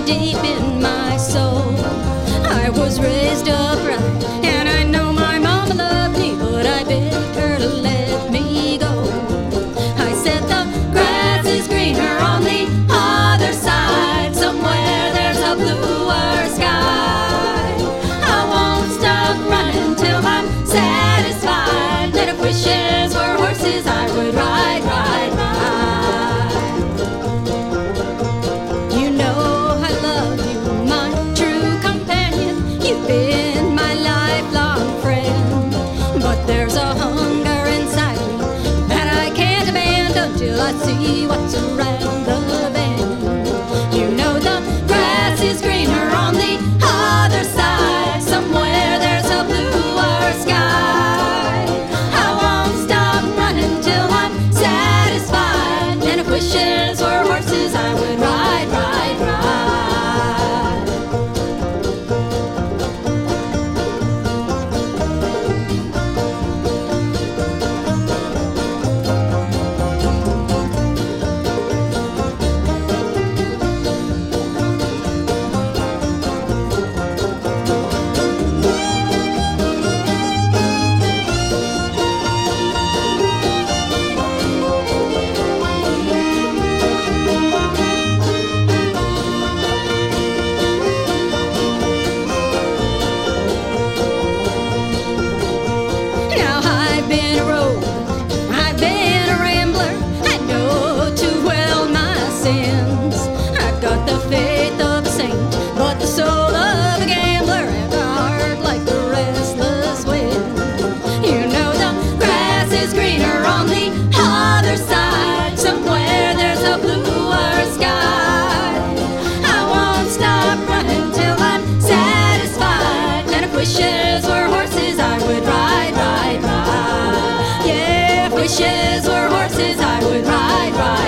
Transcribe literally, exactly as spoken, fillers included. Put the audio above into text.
deep in my soul. I was raised upright, and I know my mama loved me, but I begged her to let me go. I said the grass is greener on the other side, somewhere there's a bluer sky. I won't stop running till I'm satisfied, that if wishes were horses I would ride, ride, ride. You know I love you, my true companion. You've been my lifelong friend, but there's a hunger inside me that I can't abandon till I see what's around the bend. You know the grass is greener on the other side, somewhere there's a bluer sky. I won't stop running till I'm satisfied, and if wishes were horses I would ride, ride, ride. Now I've been a rover, I've been a rambler, I know too well my sins. I've got the faith of a saint, but the soul of a gambler, and a heart like the restless wind. You know the grass is greener on the other side, somewhere there's a bluer sky. I won't stop running till I'm satisfied, and if wishes were horses I would ride, ride, ride. Yeah, if wishes were horses I would ride, ride.